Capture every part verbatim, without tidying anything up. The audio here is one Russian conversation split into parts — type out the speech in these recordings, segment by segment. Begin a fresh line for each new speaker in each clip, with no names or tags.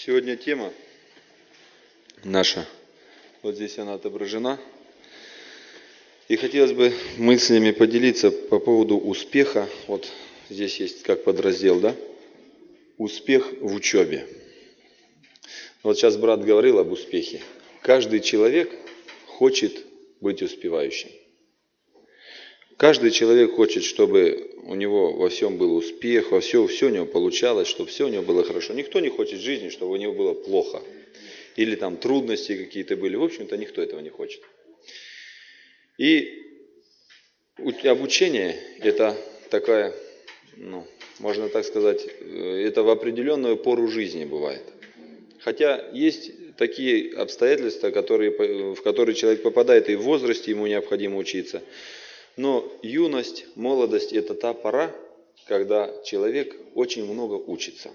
Сегодня тема наша, вот здесь она отображена. И хотелось бы мыслями поделиться по поводу успеха. Вот здесь есть как подраздел, да? Успех в учебе. Вот сейчас брат говорил об успехе. Каждый человек хочет быть успевающим. Каждый человек хочет, чтобы у него во всем был успех, во всем все у него получалось, чтобы все у него было хорошо. Никто не хочет в жизни, чтобы у него было плохо. Или там трудности какие-то были. В общем-то, никто этого не хочет. И обучение – это такая, ну, можно так сказать, это в определенную пору жизни бывает. Хотя есть такие обстоятельства, которые, в которые человек попадает, и в возрасте ему необходимо учиться. Но юность, молодость – это та пора, когда человек очень много учится.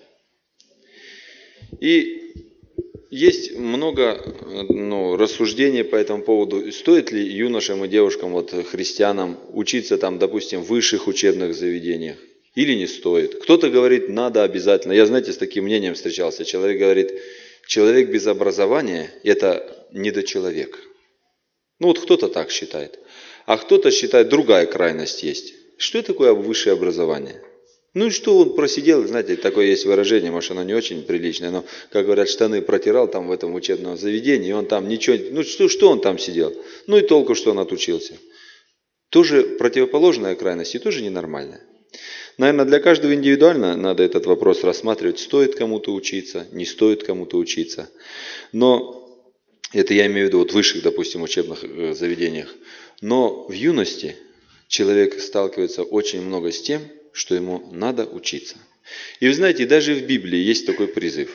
И есть много ну, рассуждений по этому поводу, стоит ли юношам и девушкам, вот, христианам, учиться, там, допустим, в высших учебных заведениях, или не стоит. Кто-то говорит, надо обязательно. Я, знаете, с таким мнением встречался. Человек говорит, человек без образования – это недочеловек. Ну вот кто-то так считает. А кто-то считает, другая крайность есть. Что такое высшее образование? Ну и что он просидел, знаете, такое есть выражение, может оно не очень приличное, но, как говорят, штаны протирал там в этом учебном заведении, и он там ничего, ну что, что он там сидел? Ну и толку, что он отучился. Тоже противоположная крайность и тоже ненормальная. Наверное, для каждого индивидуально надо этот вопрос рассматривать, стоит кому-то учиться, не стоит кому-то учиться. Но это я имею в виду вот в высших, допустим, учебных заведениях. Но в юности человек сталкивается очень много с тем, что ему надо учиться. И вы знаете, даже в Библии есть такой призыв.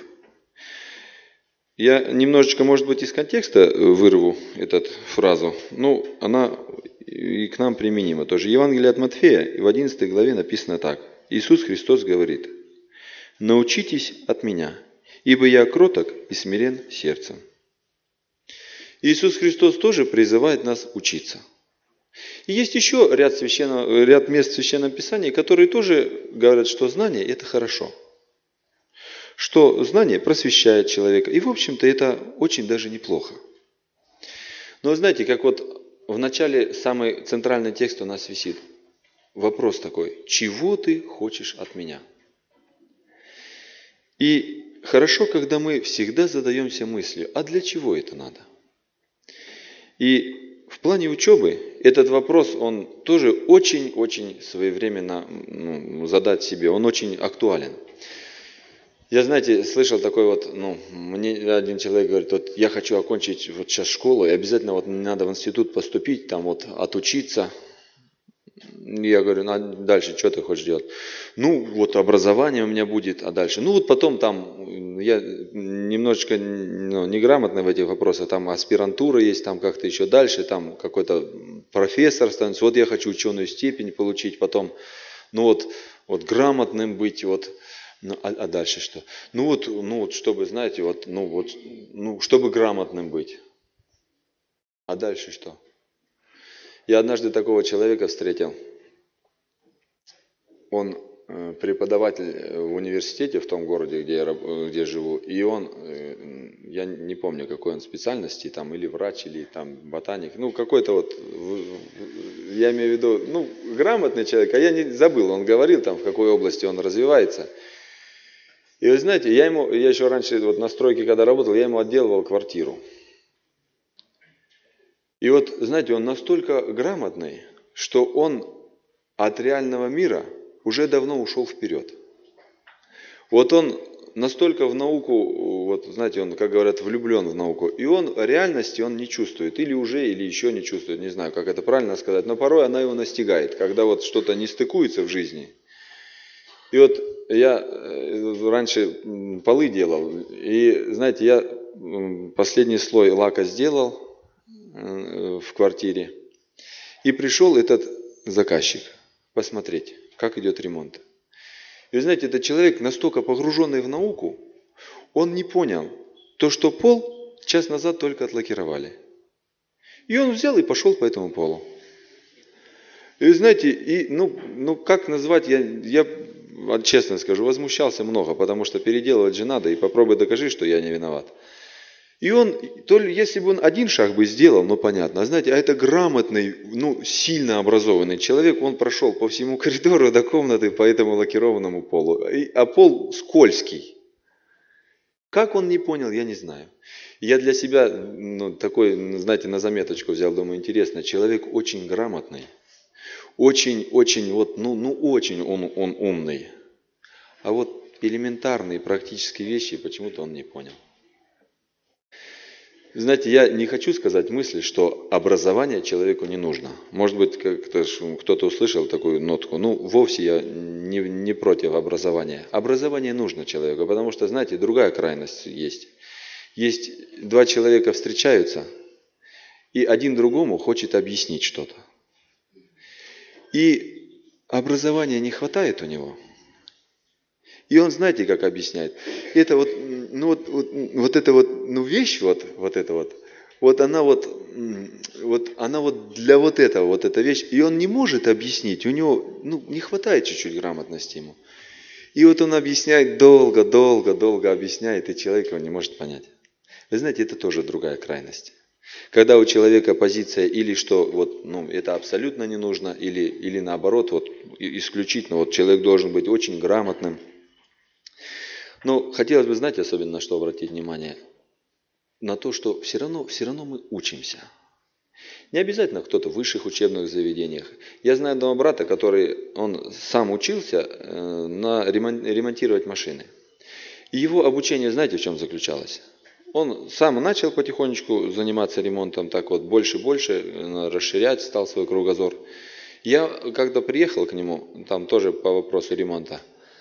Я немножечко, может быть, из контекста вырву эту фразу, но она и к нам применима тоже. Евангелие от Матфея в одиннадцатой главе написано так. Иисус Христос говорит: «Научитесь от Меня, ибо Я кроток и смирен сердцем». Иисус Христос тоже призывает нас учиться. И есть еще ряд, священного, ряд мест в Священном Писании, которые тоже говорят, что знание – это хорошо. Что знание просвещает человека. И, в общем-то, это очень даже неплохо. Но вы знаете, как вот в начале самый центральный текст у нас висит. Вопрос такой: чего ты хочешь от меня? И хорошо, когда мы всегда задаемся мыслью, а для чего это надо? И в плане учебы этот вопрос, он тоже очень-очень своевременно ну, задать себе, он очень актуален. Я, знаете, слышал такой вот, ну, мне один человек говорит, вот я хочу окончить вот сейчас школу, и обязательно вот мне надо в институт поступить, там вот отучиться. Я говорю, ну а дальше что ты хочешь делать? Ну, вот образование у меня будет, а дальше? Ну, вот потом там, я немножечко ну, неграмотный в этих вопросах, там аспирантура есть, там как-то еще дальше, там какой-то профессор становится, вот я хочу ученую степень получить, потом, ну вот, вот грамотным быть, вот, ну, а, а дальше что? Ну вот, ну вот, чтобы, знаете, вот, ну вот, ну, чтобы грамотным быть. А дальше что? Я однажды такого человека встретил. Он преподаватель в университете в том городе, где я, где живу, и он, я не помню, какой он специальности, там, или врач, или там ботаник, ну, какой-то вот, я имею в виду, ну, грамотный человек, а я не забыл, он говорил там, в какой области он развивается. И вы знаете, я ему, я еще раньше вот на стройке, когда работал, я ему отделывал квартиру. И вот, знаете, он настолько грамотный, что он от реального мира уже давно ушел вперед. Вот он настолько в науку, вот знаете, он, как говорят, влюблен в науку, и он реальности он не чувствует, или уже, или еще не чувствует, не знаю, как это правильно сказать, но порой она его настигает, когда вот что-то не стыкуется в жизни. И вот я раньше полы делал, и, знаете, я последний слой лака сделал в квартире, и пришел этот заказчик посмотреть, как идет ремонт. И вы знаете, этот человек, настолько погруженный в науку, он не понял то, что пол час назад только отлакировали. И он взял и пошел по этому полу. И вы знаете, и, ну, ну как назвать, я, я вот честно скажу, возмущался много, потому что переделывать же надо, и попробуй докажи, что я не виноват. И он, то ли, если бы он один шаг бы сделал, ну понятно, а знаете, а это грамотный, ну сильно образованный человек, он прошел по всему коридору до комнаты по этому лакированному полу, а пол скользкий. Как он не понял, я не знаю. Я для себя ну, такой, знаете, на заметочку взял, думаю, интересно, человек очень грамотный, очень-очень, вот, ну, ну очень он, он умный, а вот элементарные практические вещи почему-то он не понял. Знаете, я не хочу сказать мысли, что образование человеку не нужно. Может быть, как-то кто-то услышал такую нотку. Ну, вовсе я не, не против образования. Образование нужно человеку, потому что, знаете, другая крайность есть. Есть два человека встречаются, и один другому хочет объяснить что-то. И образования не хватает у него. И он, знаете, как объясняет? Это вот, ну вот, вот, вот эта вот, ну вещь вот, вот эта вот, вот она вот, вот она вот для вот этого, вот эта вещь, и он не может объяснить, у него, ну, не хватает чуть-чуть грамотности ему. И вот он объясняет долго, долго, долго объясняет, и человек его не может понять. Вы знаете, это тоже другая крайность. Когда у человека позиция или что вот, ну, это абсолютно не нужно, или, или наоборот, вот, исключительно вот, человек должен быть очень грамотным. Но хотелось бы, знаете, особенно на что обратить внимание? На то, что все равно, все равно мы учимся. Не обязательно кто-то в высших учебных заведениях. Я знаю одного брата, который он сам учился э, на ремонтировать машины. И его обучение, знаете, в чем заключалось? Он сам начал потихонечку заниматься ремонтом, так вот больше-больше, расширять стал свой кругозор. Я когда приехал к нему, там тоже по вопросу ремонта,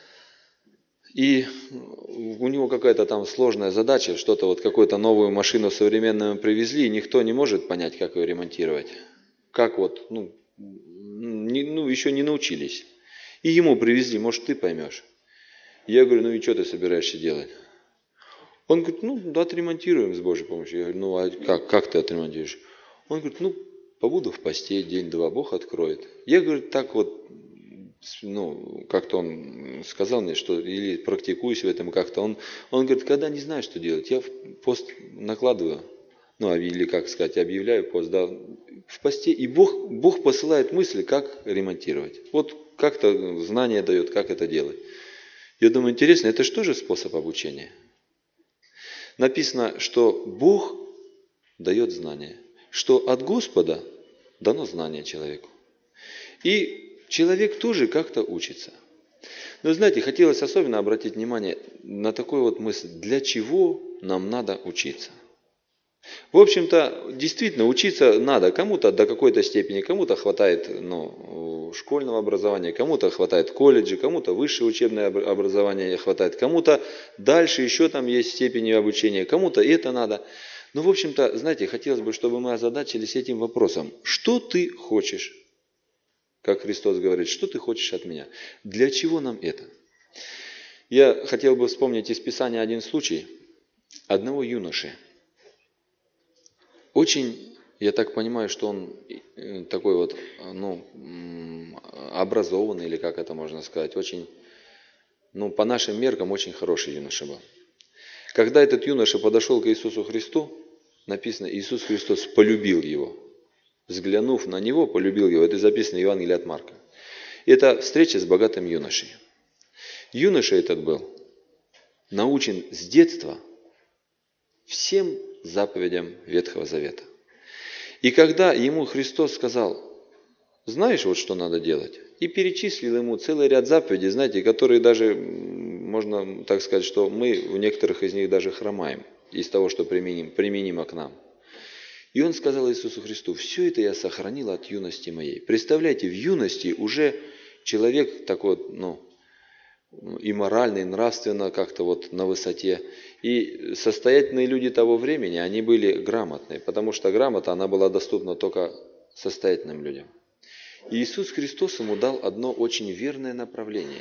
и у него какая-то там сложная задача, что-то вот какую-то новую машину современную привезли, и никто не может понять, как ее ремонтировать. Как вот, ну, не, ну еще не научились. И ему привезли, может, ты поймешь. Я говорю, ну и что ты собираешься делать? Он говорит, ну, да, отремонтируем с Божьей помощью. Я говорю, ну, а как, как ты отремонтируешь? Он говорит, ну, побуду в посте день-два, Бог откроет. Я, говорю, так вот, ну, как-то он сказал мне, что или практикуюсь в этом как-то. Он, он говорит, когда не знаю, что делать, я в пост накладываю, ну, или, как сказать, объявляю пост, да, в посте, и Бог, Бог посылает мысли, как ремонтировать. Вот как-то знание дает, как это делать. Я думаю, интересно, это что же способ обучения? Написано, что Бог дает знание, что от Господа дано знание человеку. И человек тоже как-то учится. Но знаете, хотелось особенно обратить внимание на такую вот мысль, для чего нам надо учиться. В общем-то, действительно, учиться надо. Кому-то до какой-то степени, кому-то хватает ну, школьного образования, кому-то хватает колледжа, кому-то высшее учебное образование хватает, кому-то дальше еще там есть степени обучения, кому-то это надо. Но, в общем-то, знаете, хотелось бы, чтобы мы озадачились этим вопросом. Что ты хочешь? Как Христос говорит, что ты хочешь от меня? Для чего нам это? Я хотел бы вспомнить из Писания один случай одного юноши. Очень, я так понимаю, что он такой вот, ну, образованный, или как это можно сказать, очень, ну, по нашим меркам, очень хороший юноша был. Когда этот юноша подошел к Иисусу Христу, написано, Иисус Христос полюбил его. Взглянув на него, полюбил его. Это записано в Евангелии от Марка. Это встреча с богатым юношей. Юноша этот был научен с детства всем заповедям Ветхого Завета. И когда ему Христос сказал, знаешь, вот что надо делать, и перечислил ему целый ряд заповедей, знаете, которые даже, можно так сказать, что мы в некоторых из них даже хромаем из того, что применим, применимо к нам. И он сказал Иисусу Христу, все это я сохранил от юности моей. Представляете, в юности уже человек такой, ну, и морально, и нравственно как-то вот на высоте. И состоятельные люди того времени, они были грамотные, потому что грамота, она была доступна только состоятельным людям. И Иисус Христос ему дал одно очень верное направление.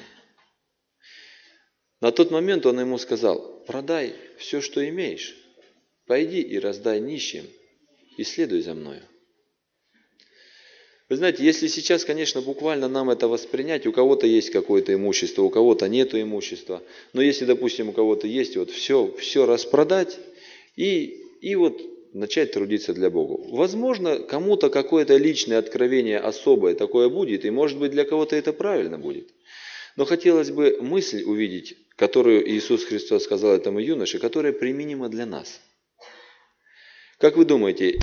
На тот момент он ему сказал, продай все, что имеешь, пойди и раздай нищим, и следуй за мною. Вы знаете, если сейчас, конечно, буквально нам это воспринять, у кого-то есть какое-то имущество, у кого-то нету имущества, но если, допустим, у кого-то есть, вот все, все распродать и, и вот начать трудиться для Бога. Возможно, кому-то какое-то личное откровение особое такое будет, и может быть для кого-то это правильно будет. Но хотелось бы мысль увидеть, которую Иисус Христос сказал этому юноше, которая применима для нас. Как вы думаете,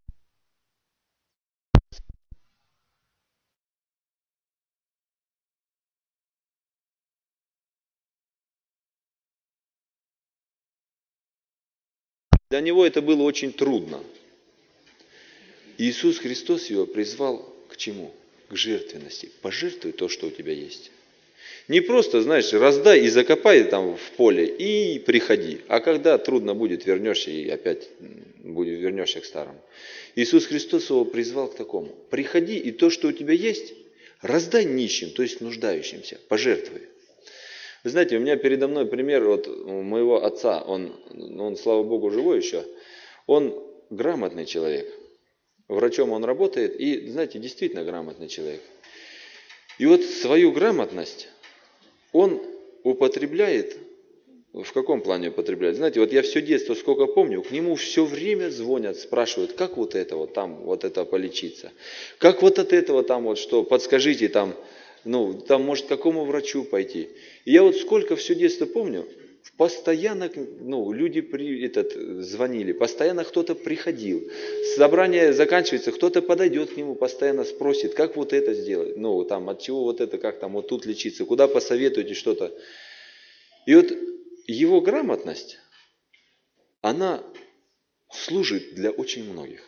для него это было очень трудно. Иисус Христос его призвал к чему? К жертвенности. Пожертвуй то, что у тебя есть. Не просто, знаешь, раздай и закопай там в поле и приходи. А когда трудно будет, вернешься и опять будешь, вернешься к старому. Иисус Христос его призвал к такому. Приходи и то, что у тебя есть, раздай нищим, то есть нуждающимся, пожертвуй. Вы знаете, у меня передо мной пример вот моего отца, он, он, слава Богу, живой еще, он грамотный человек, врачом он работает и, знаете, действительно грамотный человек. И вот свою грамотность он употребляет, в каком плане употребляет? Знаете, вот я все детство, сколько помню, к нему все время звонят, спрашивают, как вот это вот там, вот это полечиться, как вот от этого там вот что, подскажите там, ну, там, может, к какому врачу пойти. И я вот сколько все детство помню, постоянно, ну, люди при, этот, звонили, постоянно кто-то приходил. Собрание заканчивается, кто-то подойдет к нему, постоянно спросит, как вот это сделать, ну, там, от чего вот это, как там вот тут лечиться, куда посоветуете что-то. И вот его грамотность, она служит для очень многих.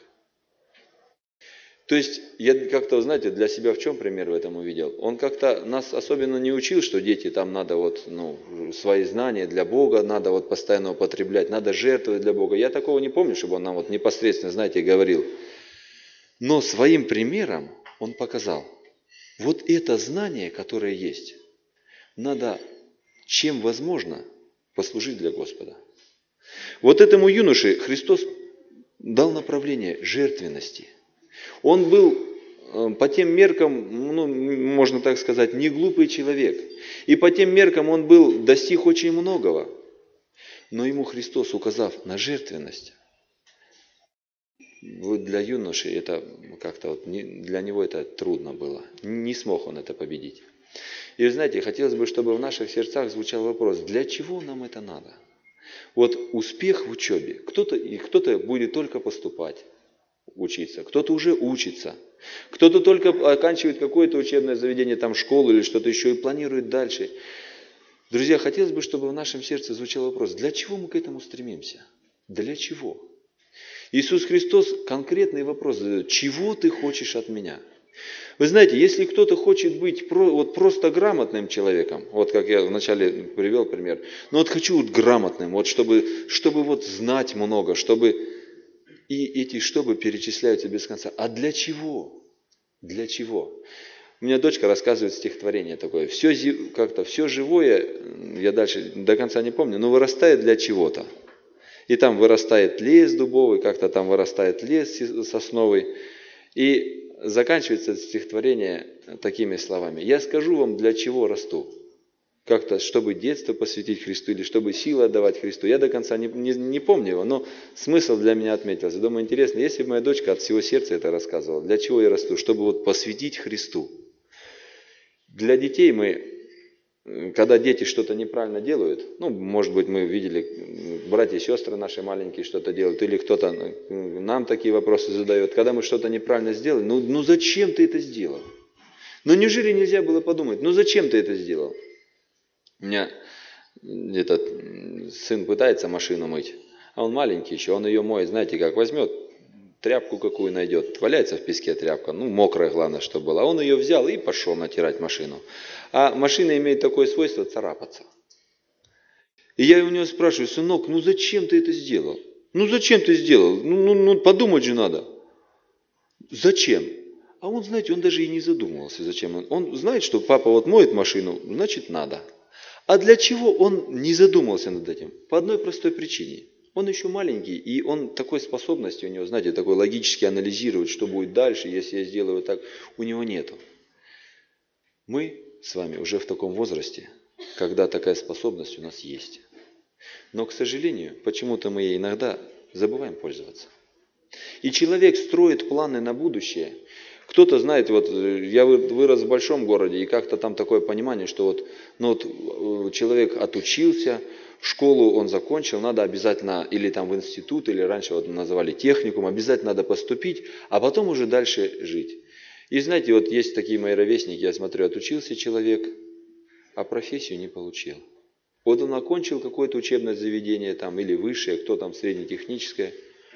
То есть, я как-то, знаете, для себя в чем пример в этом увидел? Он как-то нас особенно не учил, что дети, там надо вот, ну, свои знания для Бога, надо вот постоянно употреблять, надо жертвовать для Бога. Я такого не помню, чтобы он нам вот непосредственно, знаете, говорил. Но своим примером он показал, вот это знание, которое есть, надо, чем возможно, послужить для Господа. Вот этому юноше Христос дал направление жертвенности. Он был по тем меркам, ну, можно так сказать, не глупый человек. И по тем меркам он был, достиг очень многого. Но ему Христос, указав на жертвенность, вот для юноши это как-то вот, для него это трудно было. Не смог он это победить. И вы знаете, хотелось бы, чтобы в наших сердцах звучал вопрос, для чего нам это надо? Вот успех в учебе, кто-то, и кто-то будет только поступать, учиться, кто-то уже учится, кто-то только оканчивает какое-то учебное заведение, там школу или что-то еще и планирует дальше. Друзья, хотелось бы, чтобы в нашем сердце звучал вопрос, для чего мы к этому стремимся? Для чего? Иисус Христос конкретный вопрос задает, чего ты хочешь от меня? Вы знаете, если кто-то хочет быть про, вот просто грамотным человеком, вот как я вначале привел пример, ну вот хочу вот грамотным, вот чтобы, чтобы вот знать много, чтобы... И эти «чтобы» перечисляются без конца. А для чего? Для чего? У меня дочка рассказывает стихотворение такое. Все как-то, все живое, я дальше до конца не помню, но вырастает для чего-то. И там вырастает лес дубовый, как-то там вырастает лес сосновый. И заканчивается стихотворение такими словами. «Я скажу вам, для чего расту». Как-то, чтобы детство посвятить Христу или чтобы силы отдавать Христу. Я до конца не, не, не помню его, но смысл для меня отметился. Думаю, интересно, если бы моя дочка от всего сердца это рассказывала, для чего я расту? Чтобы вот посвятить Христу. Для детей мы, когда дети что-то неправильно делают, ну, может быть, мы видели, братья и сестры наши маленькие что-то делают, или кто-то нам такие вопросы задает, когда мы что-то неправильно сделали, ну, ну зачем ты это сделал? Ну неужели нельзя было подумать, ну зачем ты это сделал? У меня этот сын пытается машину мыть, а он маленький еще, он ее моет, знаете как, возьмет тряпку какую найдет, валяется в песке тряпка, ну мокрая главное, чтобы была, он ее взял и пошел натирать машину. А машина имеет такое свойство царапаться. И я у него спрашиваю, сынок, ну зачем ты это сделал? Ну зачем ты сделал? Ну, ну, ну подумать же надо. Зачем? А он, знаете, он даже и не задумывался, зачем он. Он знает, что папа вот моет машину, значит надо. А для чего он не задумался над этим? По одной простой причине. Он еще маленький, и он такой способности у него, знаете, такой логически анализировать, что будет дальше, если я сделаю так, у него нету. Мы с вами уже в таком возрасте, когда такая способность у нас есть. Но, к сожалению, почему-то мы ей иногда забываем пользоваться. И человек строит планы на будущее. Кто-то знает, вот я вырос в большом городе, и как-то там такое понимание, что вот, ну вот человек отучился, школу он закончил, надо обязательно или там в институт, или раньше вот называли техникум, обязательно надо поступить, а потом уже дальше жить. И знаете, вот есть такие мои ровесники, я смотрю, отучился человек, а профессию не получил. Вот он окончил какое-то учебное заведение там, или высшее, кто там среднетехническое,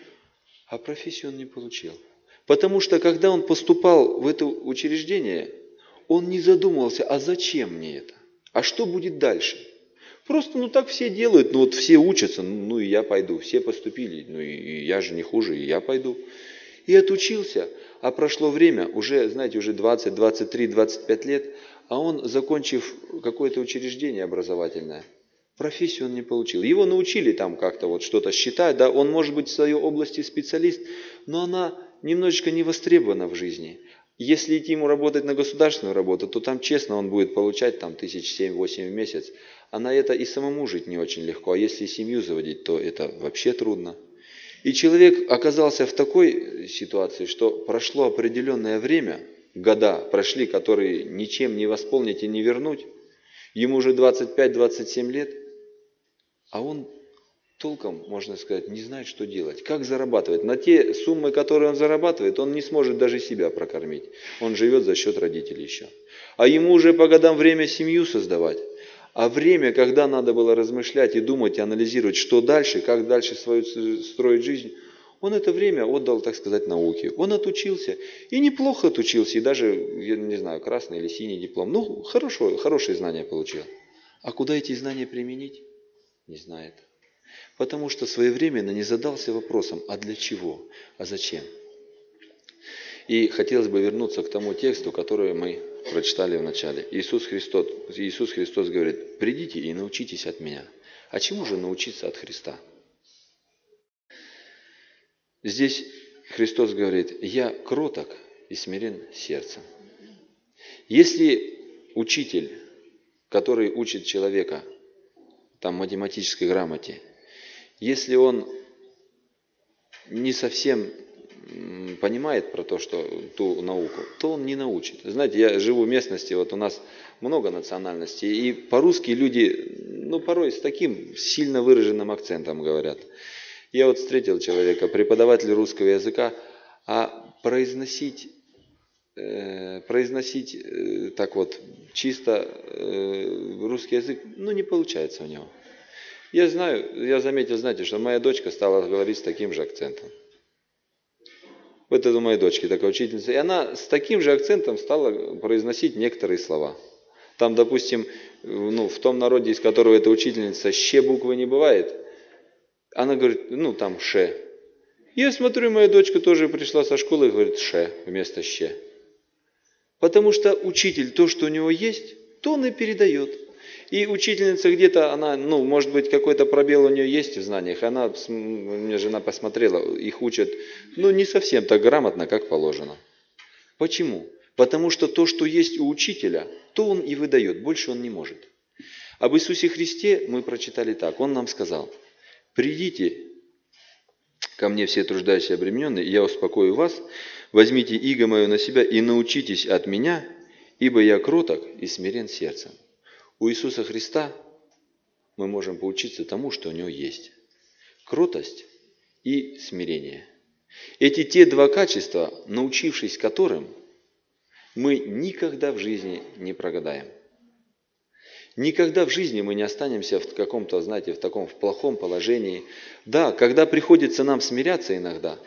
а профессию он не получил. Потому что, когда он поступал в это учреждение, он не задумывался, а зачем мне это? А что будет дальше? Просто, ну так все делают, ну вот все учатся, ну и я пойду. Все поступили, ну и я же не хуже, и я пойду. И отучился, а прошло время, уже, знаете, уже двадцать, двадцать три, двадцать пять лет, а он, закончив какое-то учреждение образовательное, профессию он не получил. Его научили там как-то вот что-то считать, да, он может быть в своей области специалист, но она немножечко не востребована в жизни. Если идти ему работать на государственную работу, то там честно он будет получать там тысяч семь-восемь в месяц, а на это и самому жить не очень легко, а если семью заводить, то это вообще трудно. И человек оказался в такой ситуации, что прошло определенное время, года прошли, которые ничем не восполнить и не вернуть, ему уже двадцать пять - двадцать семь лет, а он толком, можно сказать, не знает, что делать, как зарабатывать. На те суммы, которые он зарабатывает, он не сможет даже себя прокормить. Он живет за счет родителей еще. А ему уже по годам время семью создавать. А время, когда надо было размышлять и думать, и анализировать, что дальше, как дальше свою строить жизнь, он это время отдал, так сказать, науке. Он отучился. И неплохо отучился, и даже, я не знаю, красный или синий диплом. Ну, хорошо, хорошие знания получил. А куда эти знания применить? Не знает. Потому что своевременно не задался вопросом, а для чего, а зачем. И хотелось бы вернуться к тому тексту, который мы прочитали в начале. Иисус Христос, Иисус Христос говорит: «Придите и научитесь от Меня». А чему же научиться от Христа? Здесь Христос говорит: «Я кроток и смирен сердцем». Если учитель, который учит человека там, математической грамоте, если он не совсем понимает про то, что ту науку, то он не научит. Знаете, я живу в местности, вот у нас много национальностей, и по-русски люди, ну, порой с таким сильно выраженным акцентом говорят. Я вот встретил человека, преподаватель русского языка, а произносить, э, произносить э, так вот чисто э, русский язык, ну, не получается у него. Я знаю, я заметил, знаете, что моя дочка стала говорить с таким же акцентом. Вот это у моей дочки такая учительница. И она с таким же акцентом стала произносить некоторые слова. Там, допустим, ну, в том народе, из которого эта учительница, щ буквы не бывает. Она говорит, ну там ше. Я смотрю, моя дочка тоже пришла со школы и говорит ше вместо щ. Потому что учитель, то, что у него есть, то он и передает. И учительница где-то, она, ну, может быть, какой-то пробел у нее есть в знаниях. Она, мне жена посмотрела, их учат, ну, не совсем так грамотно, как положено. Почему? Потому что то, что есть у учителя, то он и выдает, больше он не может. Об Иисусе Христе мы прочитали так. Он нам сказал: «Придите ко мне все труждающие и обремененные, и я успокою вас. Возьмите иго мое на себя и научитесь от меня, ибо я кроток и смирен сердцем». У Иисуса Христа мы можем поучиться тому, что у Него есть. Кротость и смирение. Эти те два качества, научившись которым, мы никогда в жизни не прогадаем. Никогда в жизни мы не останемся в каком-то, знаете, в таком в плохом положении. Да, когда приходится нам смиряться иногда,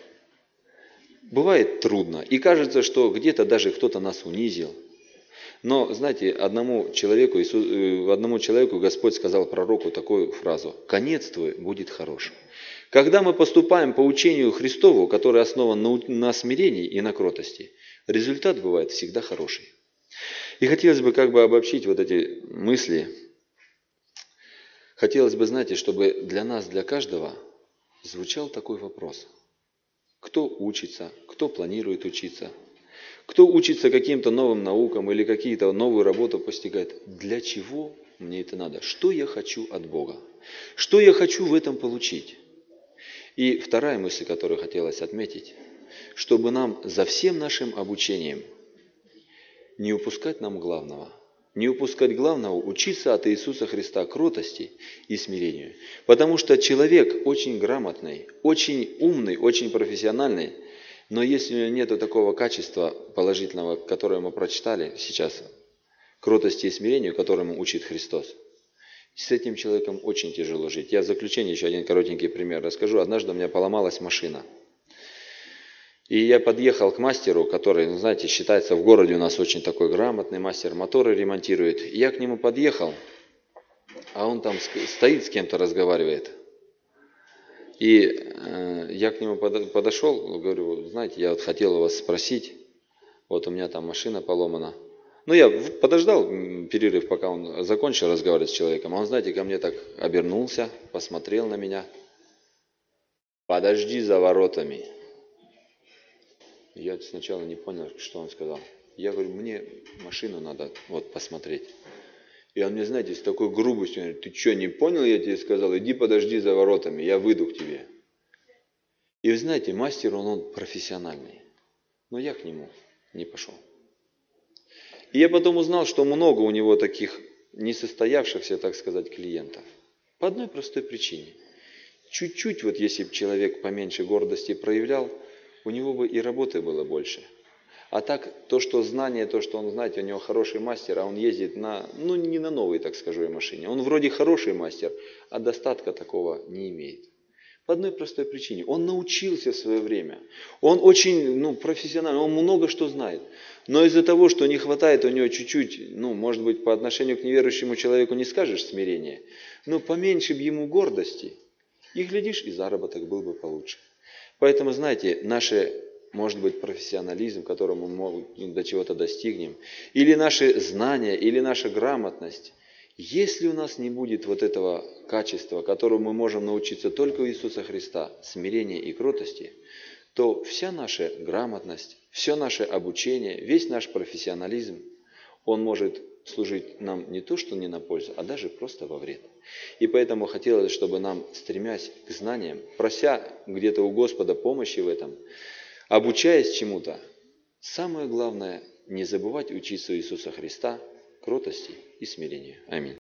бывает трудно. И кажется, что где-то даже кто-то нас унизил. Но, знаете, одному человеку, Иисус, одному человеку Господь сказал пророку такую фразу: «Конец твой будет хорош». Когда мы поступаем по учению Христову, который основан на, на смирении и на кротости, результат бывает всегда хороший. И хотелось бы как бы обобщить вот эти мысли. Хотелось бы, знаете, чтобы для нас, для каждого, звучал такой вопрос. Кто учится, кто планирует учиться, кто учится каким-то новым наукам или какие-то новую работу постигает. Для чего мне это надо? Что я хочу от Бога? Что я хочу в этом получить? И вторая мысль, которую хотелось отметить, чтобы нам за всем нашим обучением не упускать нам главного. Не упускать главного, учиться от Иисуса Христа кротости и смирению. Потому что человек очень грамотный, очень умный, очень профессиональный, но если у него нет такого качества положительного, которое мы прочитали сейчас, кротости и смирению, которому учит Христос, с этим человеком очень тяжело жить. Я в заключение еще один коротенький пример расскажу. Однажды у меня поломалась машина. И я подъехал к мастеру, который, ну, знаете, считается в городе у нас очень такой грамотный мастер, моторы ремонтирует. И я к нему подъехал, а он там стоит с кем-то разговаривает. И э, я к нему подошел, говорю, знаете, я вот хотел у вас спросить, вот у меня там машина поломана. Ну, я подождал перерыв, пока он закончил разговаривать с человеком. А он, знаете, ко мне так обернулся, посмотрел на меня. Подожди за воротами. Я сначала не понял, что он сказал. Я говорю, мне машину надо вот посмотреть. И он мне, знаете, с такой грубостью говорит, ты что, не понял, я тебе сказал, иди подожди за воротами, я выйду к тебе. И вы знаете, мастер, он, он профессиональный. Но я к нему не пошел. И я потом узнал, что много у него таких несостоявшихся, так сказать, клиентов. По одной простой причине. Чуть-чуть, вот если бы человек поменьше гордости проявлял, у него бы и работы было больше. А так, то, что знание, то, что он, знаете, у него хороший мастер, а он ездит на, ну, не на новой, так скажу, машине. Он вроде хороший мастер, а достатка такого не имеет. По одной простой причине. Он научился в свое время. Он очень, ну, профессиональный, он много что знает. Но из-за того, что не хватает у него чуть-чуть, ну, может быть, по отношению к неверующему человеку не скажешь смирения, но поменьше бы ему гордости, и, глядишь, и заработок был бы получше. Поэтому, знаете, наше, может быть, профессионализм, которому мы до чего-то достигнем, или наши знания, или наша грамотность, если у нас не будет вот этого качества, которому мы можем научиться только у Иисуса Христа, смирения и кротости, то вся наша грамотность, все наше обучение, весь наш профессионализм, он может служить нам не то, что не на пользу, а даже просто во вред. И поэтому хотелось, чтобы нам, стремясь к знаниям, прося где-то у Господа помощи в этом, обучаясь чему-то, самое главное, не забывать учиться у Иисуса Христа, кротости и смирению. Аминь.